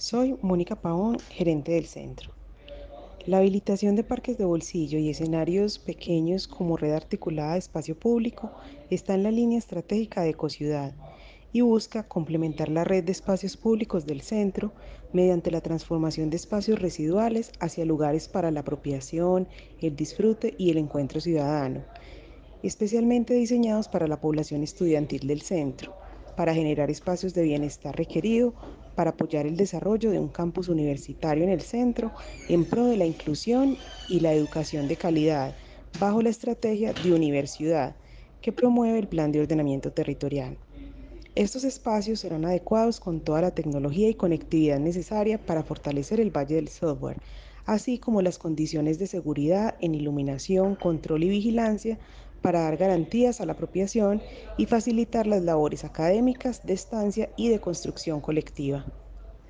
Soy Mónica Pavón, gerente del centro. La habilitación de parques de bolsillo y escenarios pequeños como red articulada de espacio público está en la línea estratégica de Ecociudad y busca complementar la red de espacios públicos del centro mediante la transformación de espacios residuales hacia lugares para la apropiación, el disfrute y el encuentro ciudadano, especialmente diseñados para la población estudiantil del centro, para generar espacios de bienestar requerido, para apoyar el desarrollo de un campus universitario en el centro, en pro de la inclusión y la educación de calidad, bajo la estrategia de Universidad, que promueve el Plan de Ordenamiento Territorial. Estos espacios serán adecuados con toda la tecnología y conectividad necesaria para fortalecer el Valle del Software, así como las condiciones de seguridad en iluminación, control y vigilancia para dar garantías a la apropiación y facilitar las labores académicas, de estancia y de construcción colectiva.